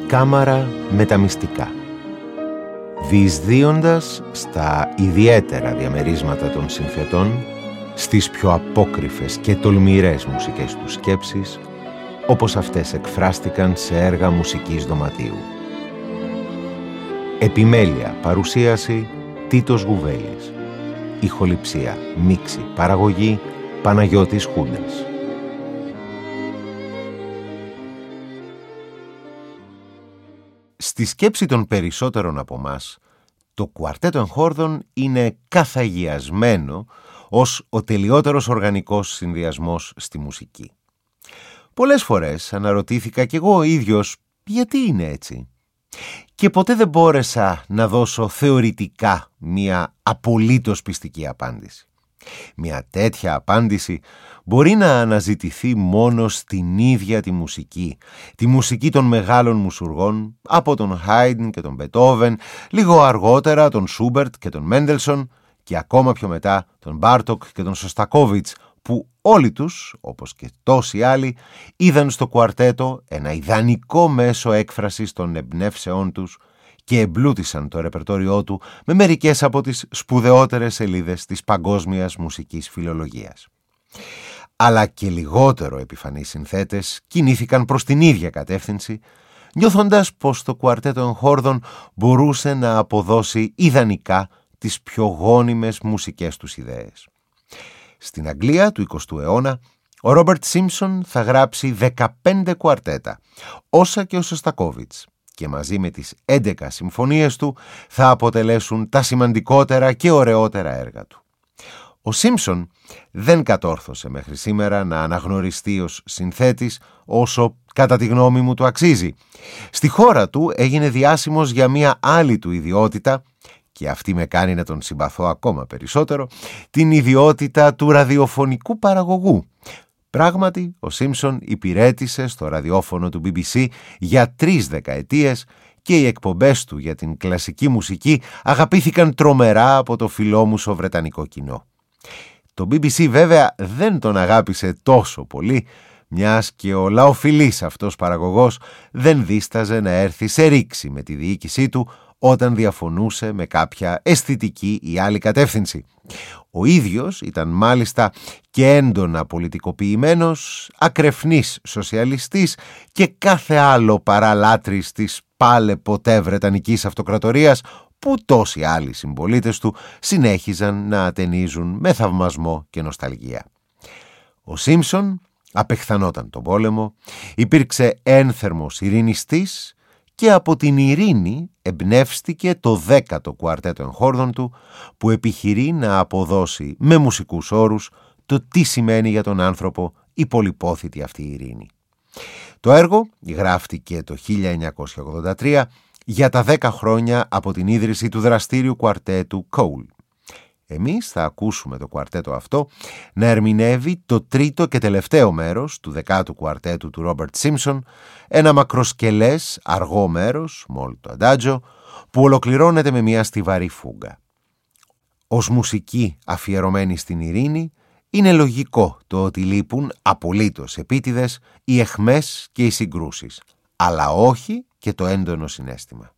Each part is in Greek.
κάμαρα με τα μυστικά. Διεισδύοντας στα ιδιαίτερα διαμερίσματα των συνθετών, στις πιο απόκρυφες και τολμηρές μουσικές τους σκέψεις, όπως αυτές εκφράστηκαν σε έργα μουσικής δωματίου. Επιμέλεια, παρουσίαση Τίτος Γουβέλης. Ηχοληψία, μίξη, παραγωγή Παναγιώτης Χούντας. Στη σκέψη των περισσότερων από μας, το κουαρτέτο εγχόρδων είναι καθαγιασμένο ως ο τελειότερος οργανικός συνδυασμός στη μουσική. Πολλές φορές αναρωτήθηκα κι εγώ ο ίδιος γιατί είναι έτσι. Και ποτέ δεν μπόρεσα να δώσω θεωρητικά μία απολύτως πιστική απάντηση. Μια τέτοια απάντηση μπορεί να αναζητηθεί μόνο στην ίδια τη μουσική των μεγάλων μουσουργών, από τον Χάιντν και τον Μπετόβεν, λίγο αργότερα τον Σούμπερτ και τον Μέντελσον και ακόμα πιο μετά τον Μπάρτοκ και τον Σωστακόβιτς, που όλοι τους, όπως και τόσοι άλλοι, είδαν στο κουαρτέτο ένα ιδανικό μέσο έκφρασης των εμπνεύσεών τους και εμπλούτησαν το ρεπερτόριό του με μερικές από τις σπουδαιότερες σελίδες της παγκόσμιας μουσικής φιλολογίας. Αλλά και λιγότερο επιφανείς συνθέτες κινήθηκαν προς την ίδια κατεύθυνση, νιώθοντας πως το κουαρτέτο εγχόρδων μπορούσε να αποδώσει ιδανικά τις πιο γόνιμες μουσικές τους ιδέες. Στην Αγγλία του 20ου αιώνα, ο Ρόμπερτ Σίμψον θα γράψει 15 κουαρτέτα, όσα και ο Σωστακόβιτς, και μαζί με τις 11 συμφωνίες του θα αποτελέσουν τα σημαντικότερα και ωραιότερα έργα του. Ο Σίμψον δεν κατόρθωσε μέχρι σήμερα να αναγνωριστεί ως συνθέτης όσο κατά τη γνώμη μου του αξίζει. Στη χώρα του έγινε διάσημος για μια άλλη του ιδιότητα, και αυτή με κάνει να τον συμπαθώ ακόμα περισσότερο, την ιδιότητα του ραδιοφωνικού παραγωγού. Πράγματι, ο Σίμψον υπηρέτησε στο ραδιόφωνο του BBC για 3 δεκαετίες και οι εκπομπές του για την κλασική μουσική αγαπήθηκαν τρομερά από το φιλόμουσο βρετανικό κοινό. Το BBC βέβαια δεν τον αγάπησε τόσο πολύ, μιας και ο λαοφιλής αυτός παραγωγός δεν δίσταζε να έρθει σε ρήξη με τη διοίκησή του όταν διαφωνούσε με κάποια αισθητική ή άλλη κατεύθυνση. Ο ίδιος ήταν μάλιστα και έντονα πολιτικοποιημένος, ακρεφνής σοσιαλιστής και κάθε άλλο παρά λάτρης της πάλε ποτέ βρετανικής αυτοκρατορίας, που τόσοι άλλοι συμπολίτες του συνέχιζαν να ατενίζουν με θαυμασμό και νοσταλγία. Ο Σίμψον απεχθανόταν τον πόλεμο, υπήρξε ένθερμος ειρηνιστής και από την ειρήνη εμπνεύστηκε το 10ο κουαρτέτο εγχόρδων του, που επιχειρεί να αποδώσει με μουσικούς όρους το τι σημαίνει για τον άνθρωπο η πολυπόθητη αυτή ειρήνη. Το έργο γράφτηκε το 1983 για τα 10 χρόνια από την ίδρυση του δραστήριου κουαρτέτου Cole. Εμείς θα ακούσουμε το κουαρτέτο αυτό να ερμηνεύει το τρίτο και τελευταίο μέρος του 10ου κουαρτέτου του Ρόμπερτ Σίμψον, ένα μακροσκελές αργό μέρος, molto adagio, που ολοκληρώνεται με μια στιβαρή φούγκα. Ως μουσική αφιερωμένη στην ειρήνη, είναι λογικό το ότι λείπουν απολύτως επίτηδες οι αιχμές και οι συγκρούσεις, αλλά όχι και το έντονο συναίσθημα.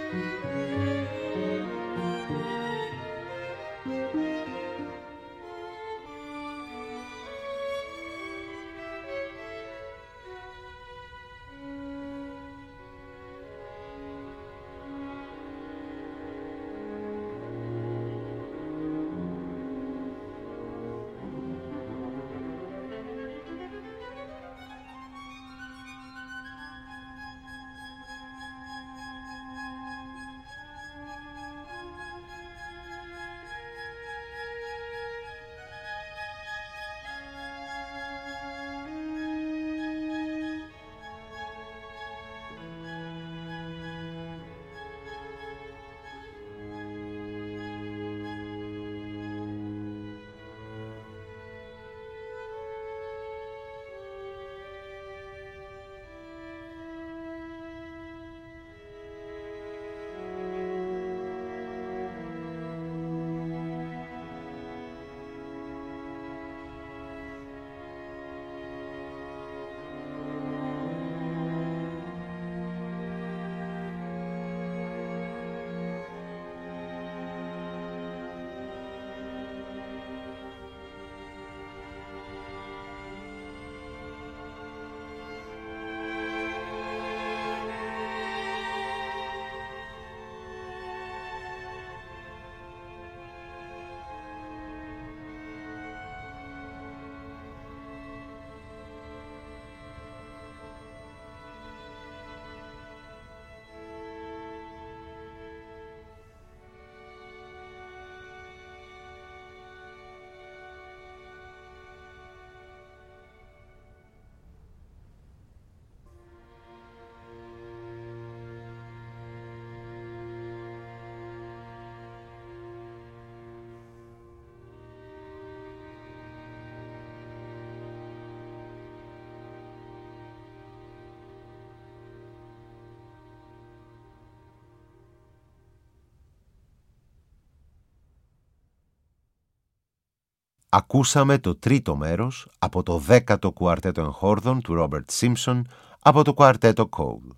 Ακούσαμε το τρίτο μέρος από το 10ο κουαρτέτο εγχόρδων του Ρόμπερτ Σίμψον από το κουαρτέτο Cole.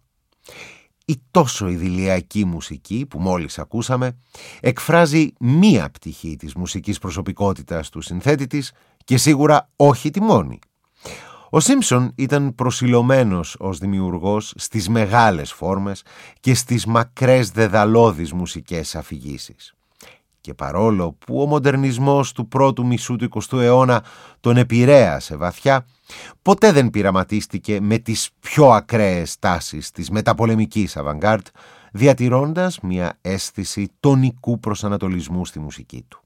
Η τόσο ιδηλιακή μουσική που μόλις ακούσαμε εκφράζει μία πτυχή της μουσικής προσωπικότητας του συνθέτη της και σίγουρα όχι τη μόνη. Ο Σίμψον ήταν προσιλωμένος ως δημιουργός στις μεγάλες φόρμες και στις μακρές δεδαλώδεις μουσικές αφηγήσεις. Και παρόλο που ο μοντερνισμός του πρώτου μισού του 20ου αιώνα τον επηρέασε βαθιά, ποτέ δεν πειραματίστηκε με τις πιο ακραίες τάσεις της μεταπολεμικής αβανγκάρντ, διατηρώντας μια αίσθηση τονικού προσανατολισμού στη μουσική του.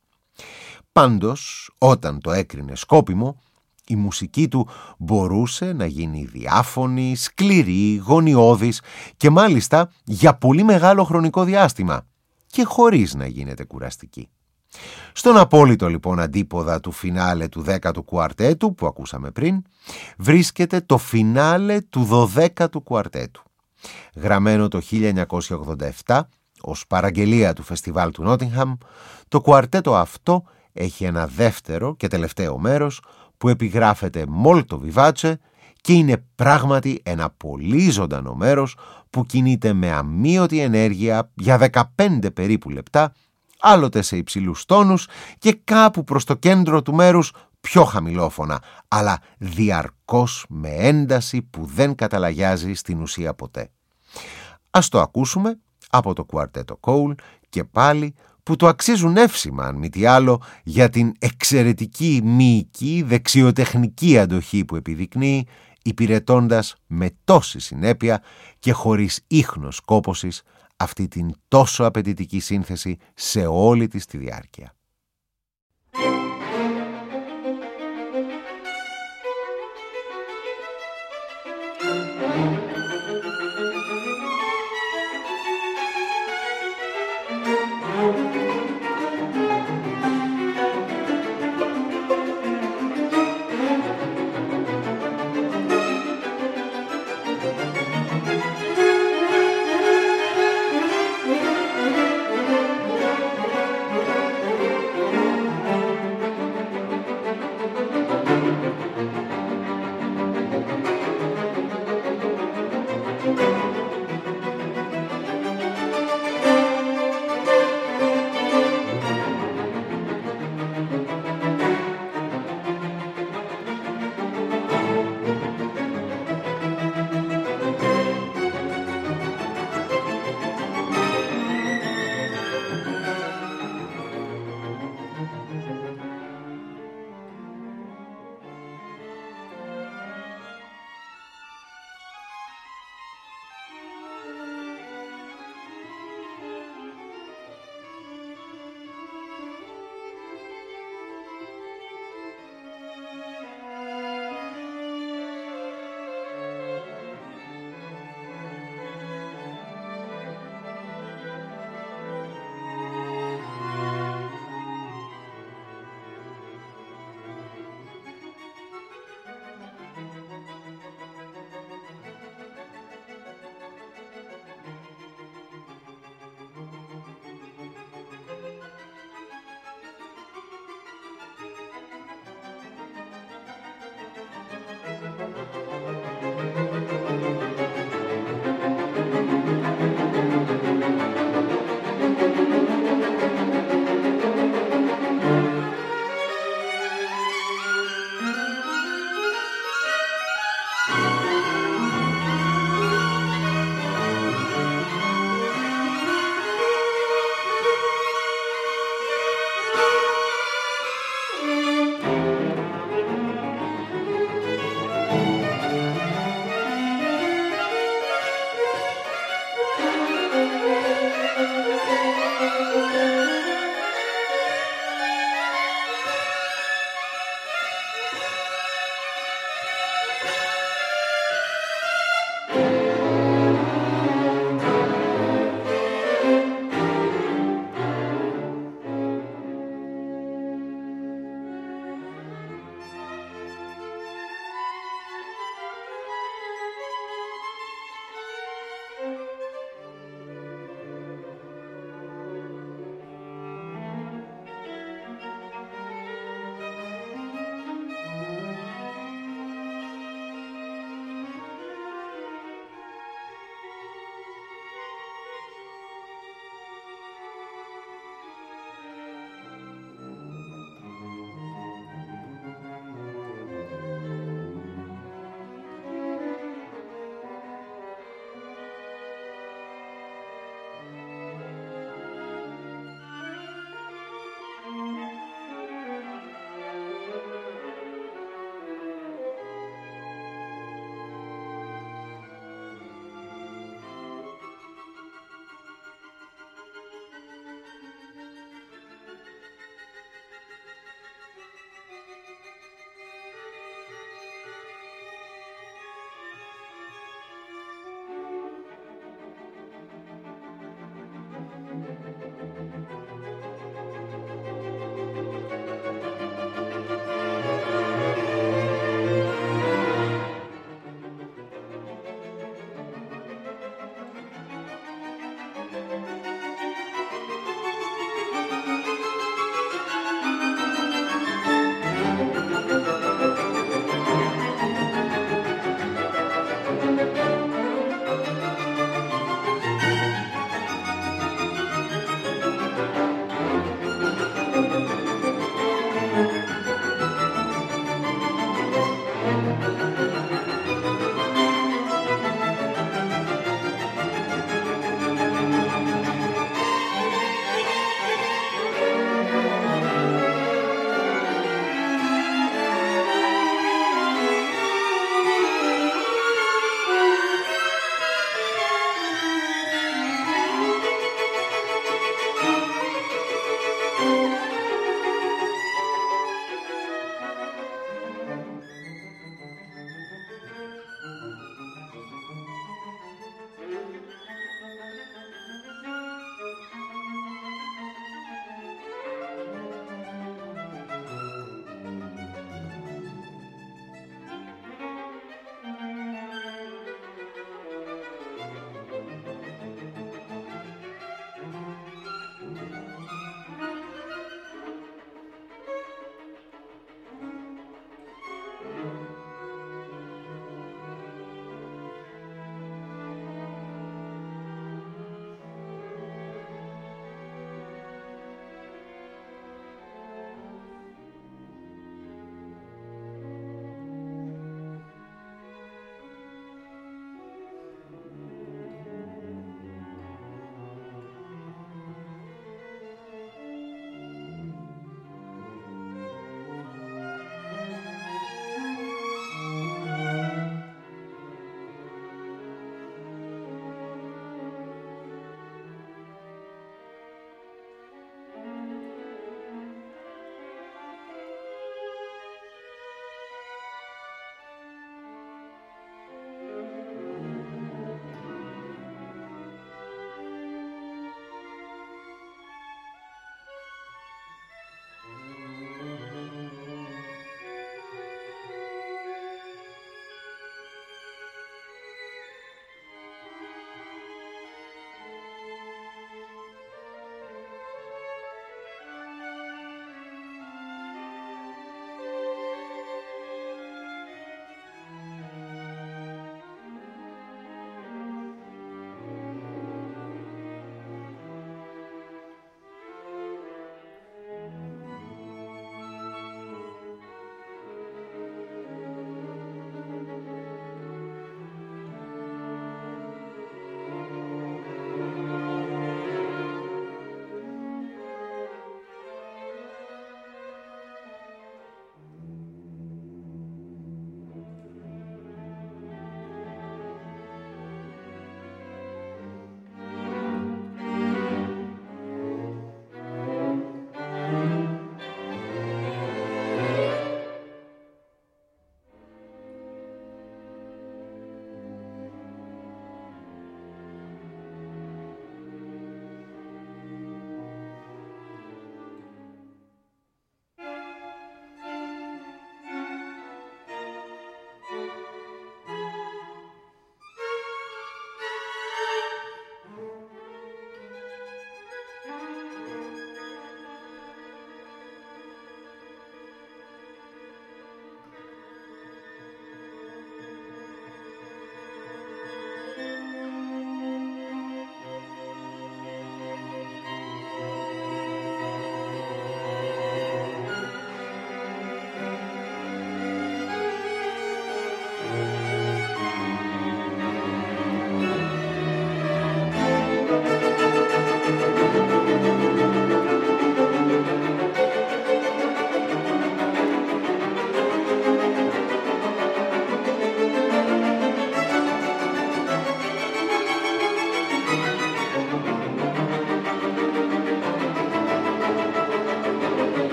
Πάντως, όταν το έκρινε σκόπιμο, η μουσική του μπορούσε να γίνει διάφωνη, σκληρή, γωνιώδης και μάλιστα για πολύ μεγάλο χρονικό διάστημα και χωρίς να γίνεται κουραστική. Στον απόλυτο λοιπόν αντίποδα του φινάλε του 10ου κουαρτέτου που ακούσαμε πριν, βρίσκεται το φινάλε του 12ου κουαρτέτου. Γραμμένο το 1987 ως παραγγελία του φεστιβάλ του Νότιγχαμ, το κουαρτέτο αυτό έχει ένα δεύτερο και τελευταίο μέρος που επιγράφεται molto vivace και είναι πράγματι ένα πολύ ζωντανό μέρος που κινείται με αμείωτη ενέργεια για 15 περίπου λεπτά, άλλοτε σε υψηλούς τόνους και κάπου προς το κέντρο του μέρους πιο χαμηλόφωνα, αλλά διαρκώς με ένταση που δεν καταλαγιάζει στην ουσία ποτέ. Ας το ακούσουμε από το κουαρτέτο Cole και πάλι, που το αξίζουν εύσημα αν μη τι άλλο για την εξαιρετική μυϊκή δεξιοτεχνική αντοχή που επιδεικνύει, υπηρετώντας με τόση συνέπεια και χωρίς ίχνος κόπωσης αυτή την τόσο απαιτητική σύνθεση σε όλη της τη διάρκεια.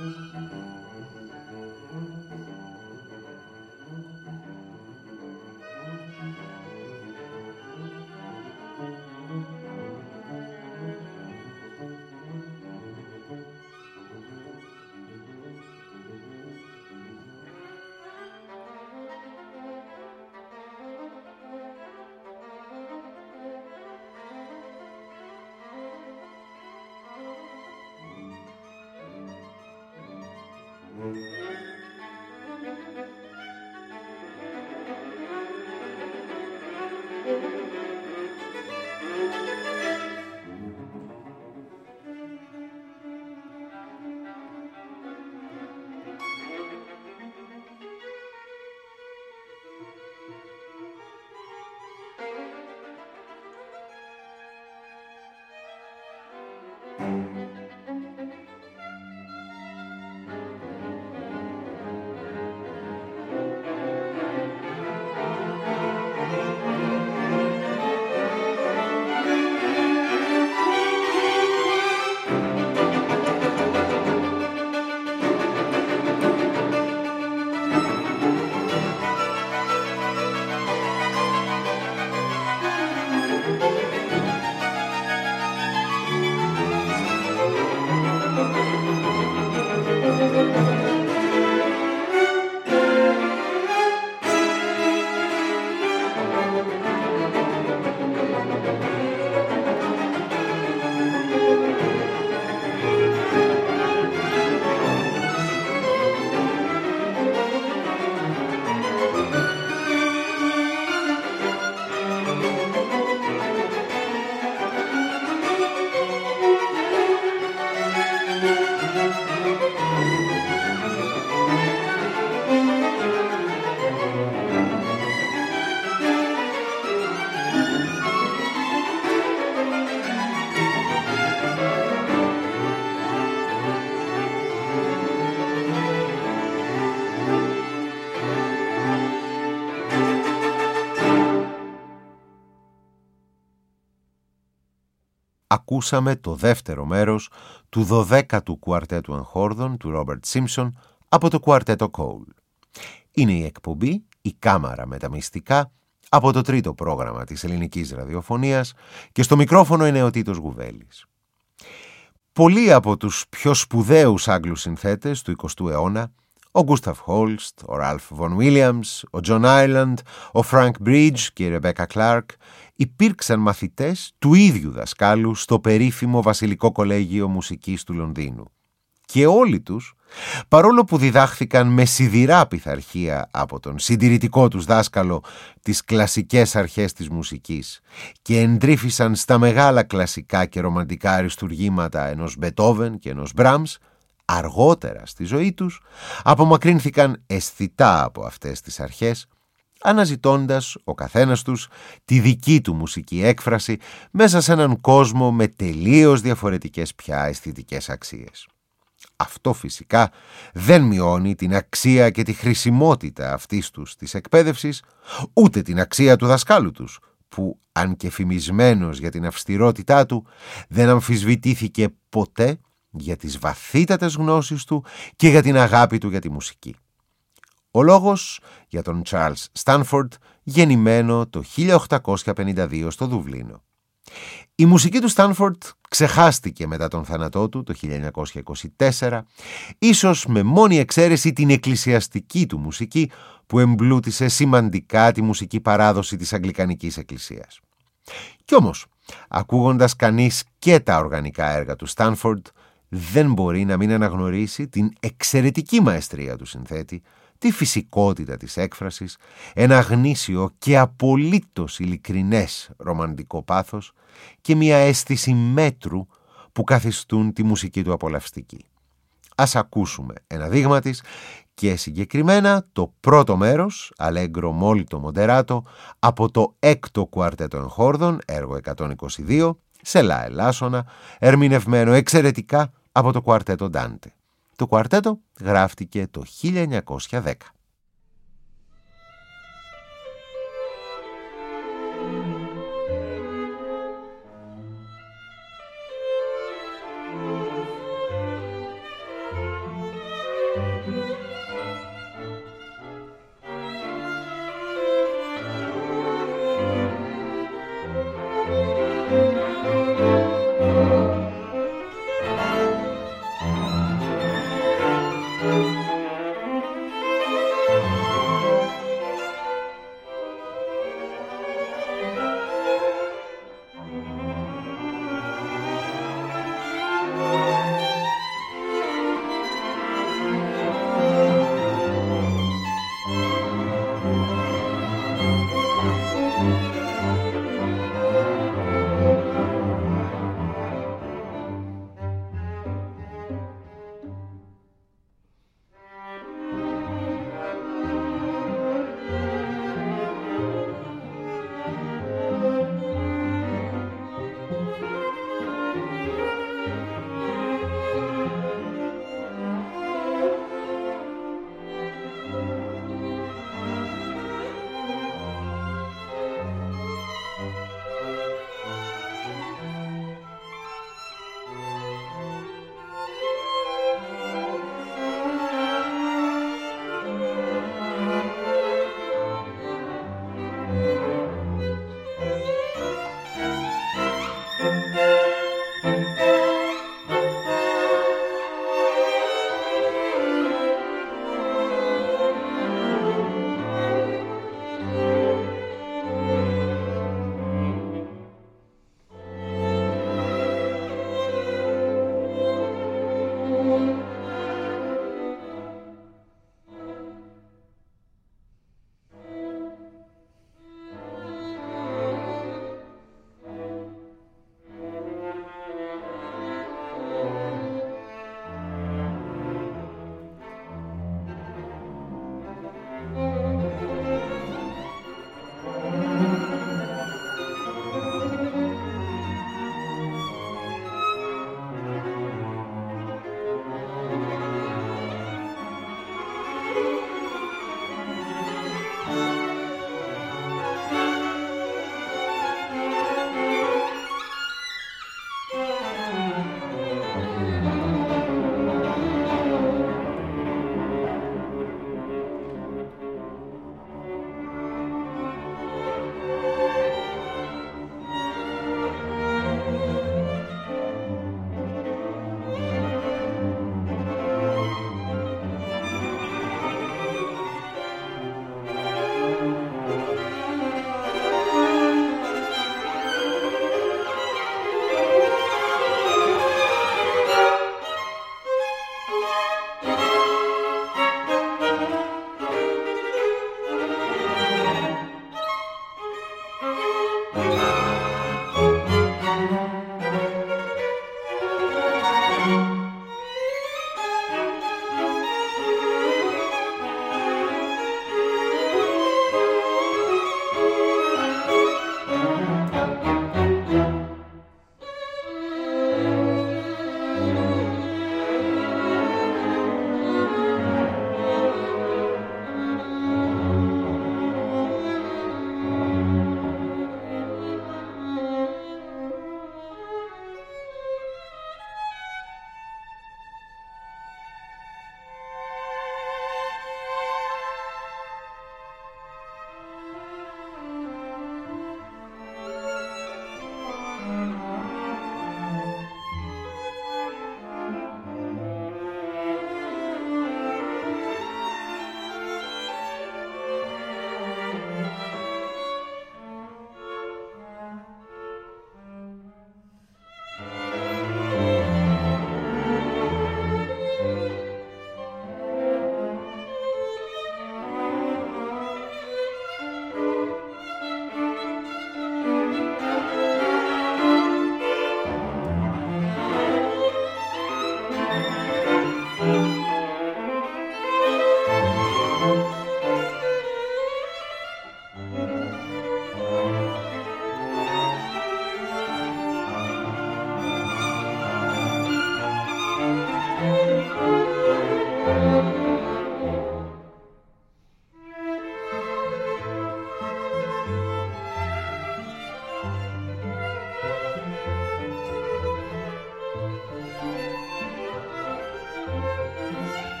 Ακούσαμε το δεύτερο μέρος του 12ου κουαρτέτου εγχόρδων του Ρόμπερτ Σίμψον από το κουαρτέτο Cole. Είναι η εκπομπή «Η Κάμαρα με τα Μυστικά» από το τρίτο πρόγραμμα της ελληνικής ραδιοφωνίας και στο μικρόφωνο είναι ο Τίτος Γουβέλης. Πολλοί από τους πιο σπουδαίους Άγγλους συνθέτες του 20ου αιώνα, ο Γκούσταφ Χόλστ, ο Ραλφ Βον Βίλιαμς, ο Τζον Άιρλαντ, ο Φρανκ Μπρίτζ και η Ρεμπέκα Κλάρκ υπήρξαν μαθητές του ίδιου δασκάλου στο περίφημο Βασιλικό Κολέγιο Μουσικής του Λονδίνου. Και όλοι τους, παρόλο που διδάχθηκαν με σιδηρά πειθαρχία από τον συντηρητικό τους δάσκαλο τις κλασικές αρχές της μουσικής και εντρύφησαν στα μεγάλα κλασικά και ρομαντικά αριστουργήματα ενός Μπετόβεν και ενός Μπράμς, αργότερα στη ζωή τους απομακρύνθηκαν αισθητά από αυτές τις αρχές, αναζητώντας ο καθένας τους τη δική του μουσική έκφραση μέσα σε έναν κόσμο με τελείως διαφορετικές πια αισθητικές αξίες. Αυτό φυσικά δεν μειώνει την αξία και τη χρησιμότητα αυτής τους της εκπαίδευσης, ούτε την αξία του δασκάλου τους, που αν και φημισμένος για την αυστηρότητά του, δεν αμφισβητήθηκε ποτέ για τις βαθύτατες γνώσεις του και για την αγάπη του για τη μουσική. Ο λόγος για τον Charles Stanford, γεννημένο το 1852 στο Δουβλίνο. Η μουσική του Στάνφορντ ξεχάστηκε μετά τον θάνατό του το 1924, ίσως με μόνη εξαίρεση την εκκλησιαστική του μουσική που εμπλούτησε σημαντικά τη μουσική παράδοση της Αγγλικανικής Εκκλησίας. Κι όμως, ακούγοντας κανείς και τα οργανικά έργα του Στάνφορντ, δεν μπορεί να μην αναγνωρίσει την εξαιρετική μαεστρία του συνθέτη, τη φυσικότητα της έκφρασης, ένα γνήσιο και απολύτως ειλικρινές ρομαντικό πάθος και μια αίσθηση μέτρου που καθιστούν τη μουσική του απολαυστική. Ας ακούσουμε ένα δείγμα της και συγκεκριμένα το πρώτο μέρος, Allegro molto moderato, από το έκτο κουαρτέτο εγχόρδων, έργο 122, σε λα ελάσσονα, ερμηνευμένο εξαιρετικά από το κουαρτέτο Ντάντε. Το κουαρτέτο γράφτηκε το 1910.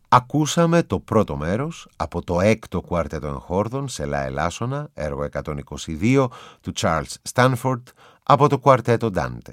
Ακούσαμε το πρώτο μέρος από το έκτο κουαρτέτο εγχόρδων σε λα ελάσσονα, έργο 122 του Charles Stanford από το κουαρτέτο Dante.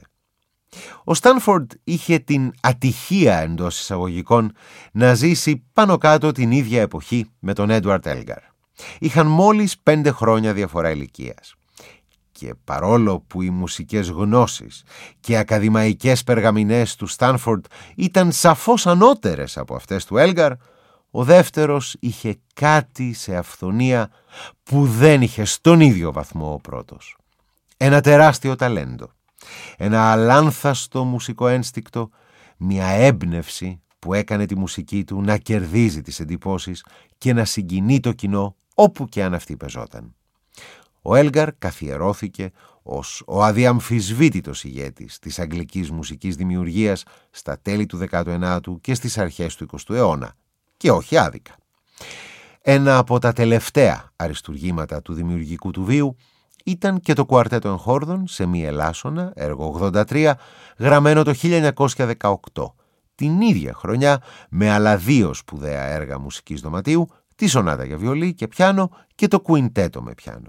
Ο Στάνφορντ είχε την ατυχία εντός εισαγωγικών να ζήσει πάνω κάτω την ίδια εποχή με τον Έντουαρντ Έλγκαρ. Είχαν μόλις 5 χρόνια διαφορά ηλικίας. Και παρόλο που οι μουσικές γνώσεις και ακαδημαϊκές περγαμηνές του Στάνφορντ ήταν σαφώς ανώτερες από αυτές του Έλγκαρ, ο δεύτερος είχε κάτι σε αυθονία που δεν είχε στον ίδιο βαθμό ο πρώτος. Ένα τεράστιο ταλέντο, ένα αλάνθαστο μουσικό ένστικτο, μια έμπνευση που έκανε τη μουσική του να κερδίζει τις εντυπώσεις και να συγκινεί το κοινό όπου και αν αυτή πεζόταν. Ο Έλγκαρ καθιερώθηκε ως ο αδιαμφισβήτητος ηγέτης της αγγλικής μουσικής δημιουργίας στα τέλη του 19ου και στις αρχές του 20ου αιώνα, και όχι άδικα. Ένα από τα τελευταία αριστουργήματα του δημιουργικού του βίου ήταν και το κουαρτέτο εγχόρδων σε μη ελάσσονα, έργο 83, γραμμένο το 1918, την ίδια χρονιά με άλλα 2 σπουδαία έργα μουσικής δωματίου, τη σονάτα για βιολί και πιάνο και το κουιντέτο με πιάνο.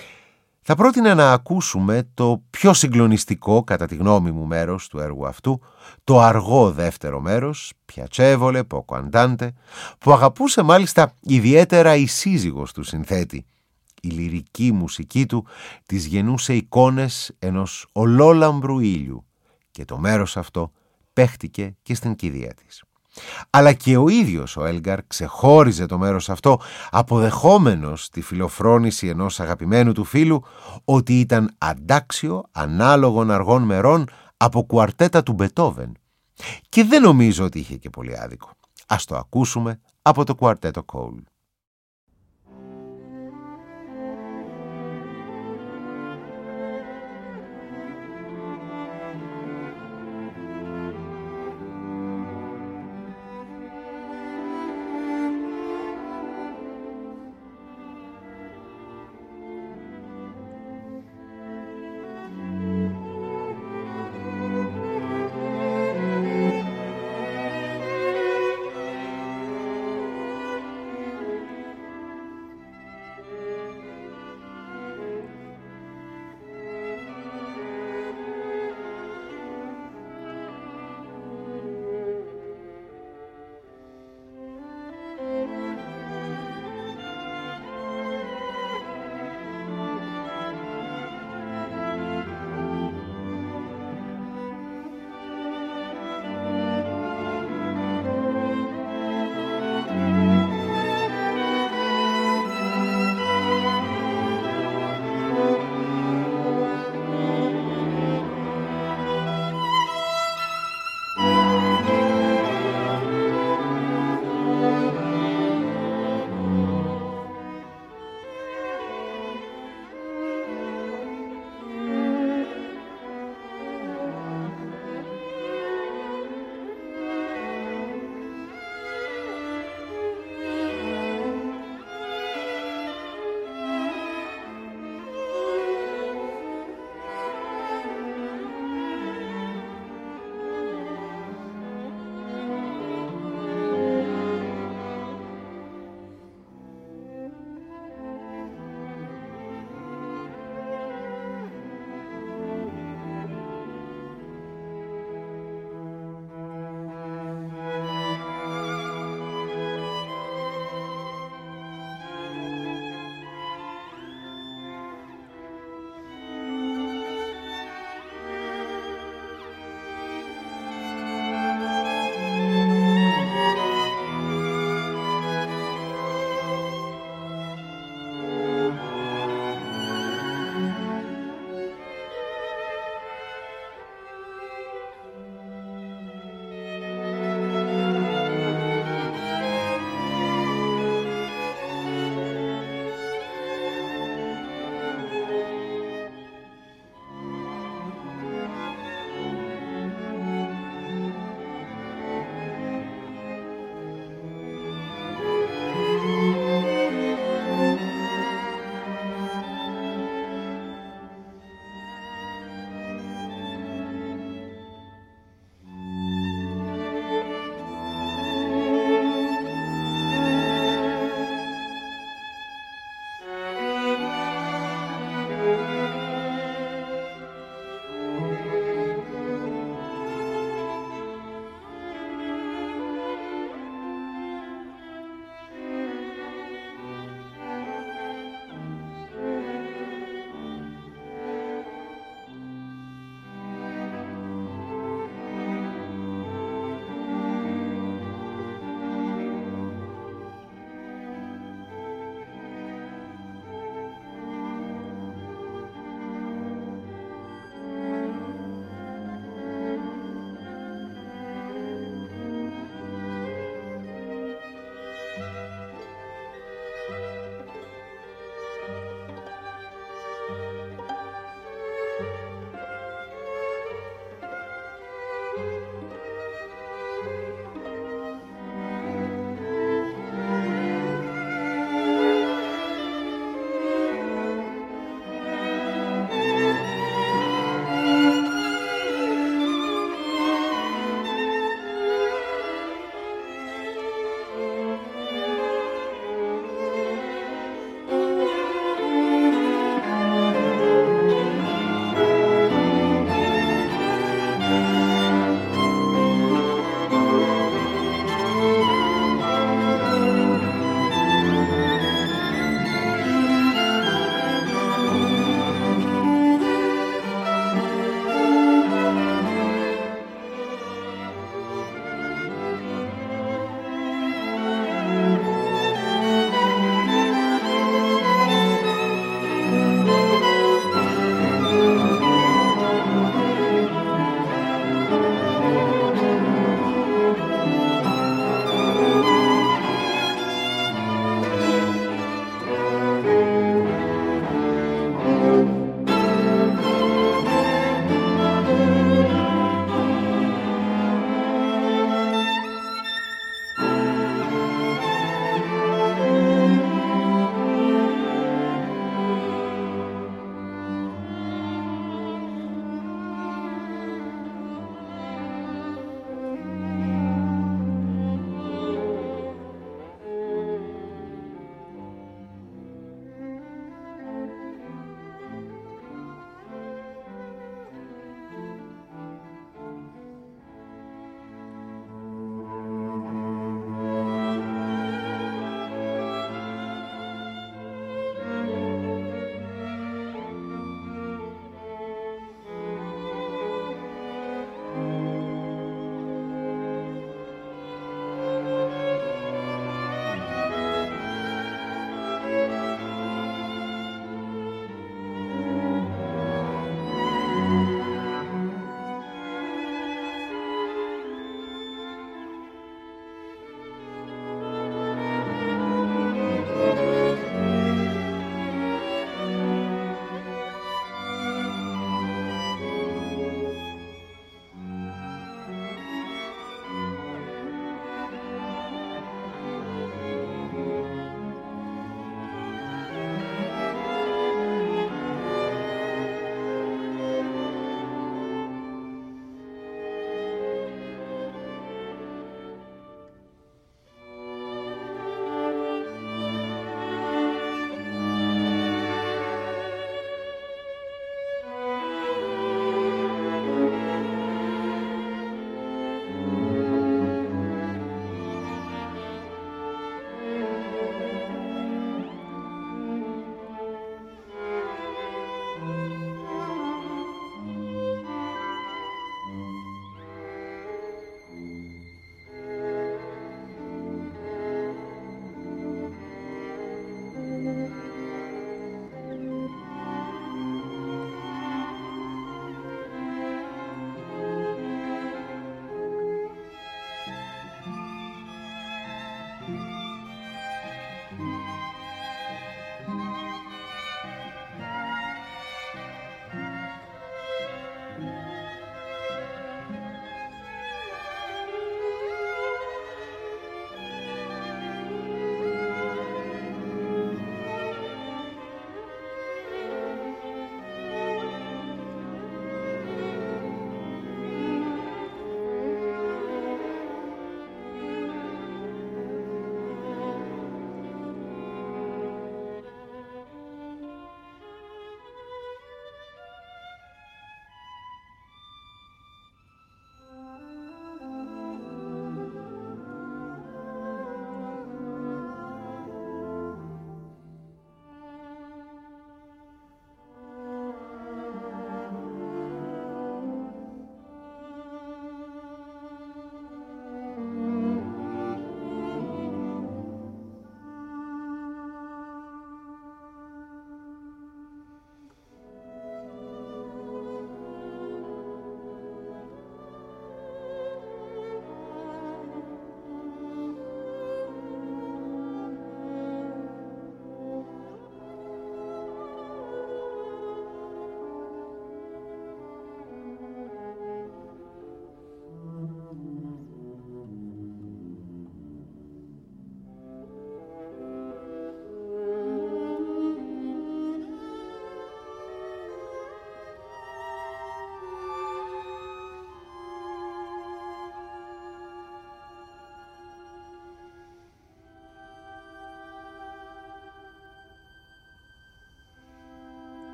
Θα πρότεινα να ακούσουμε το πιο συγκλονιστικό, κατά τη γνώμη μου, μέρος του έργου αυτού, το αργό δεύτερο μέρος, Piacevole, poco andante, που αγαπούσε μάλιστα ιδιαίτερα η σύζυγος του συνθέτη. Η λυρική μουσική του της γεννούσε εικόνες ενός ολόλαμπρου ήλιου και το μέρος αυτό παίχτηκε και στην κηδεία της. Αλλά και ο ίδιος ο Έλγκαρ ξεχώριζε το μέρος αυτό, αποδεχόμενος τη φιλοφρόνηση ενός αγαπημένου του φίλου ότι ήταν αντάξιο ανάλογων αργών μερών από κουαρτέτα του Μπετόβεν. Και δεν νομίζω ότι είχε και πολύ άδικο. Ας το ακούσουμε από το κουαρτέτο Cole.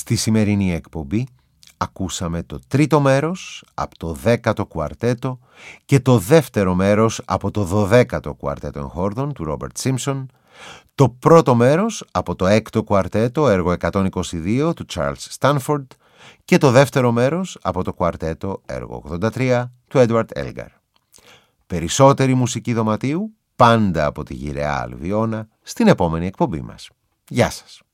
Στη σημερινή εκπομπή ακούσαμε το τρίτο μέρος από το 10ο κουαρτέτο και το δεύτερο μέρος από το 12ο κουαρτέτο εγχόρδων του Ρόμπερτ Σίμψον, το πρώτο μέρος από το 6ο κουαρτέτο έργο 122 του Charles Stanford και το δεύτερο μέρος από το κουαρτέτο έργο 83 του Edward Elgar. Περισσότερη μουσική δωματίου πάντα από τη γυραιά Αλβιώνα στην επόμενη εκπομπή μας. Γεια σας!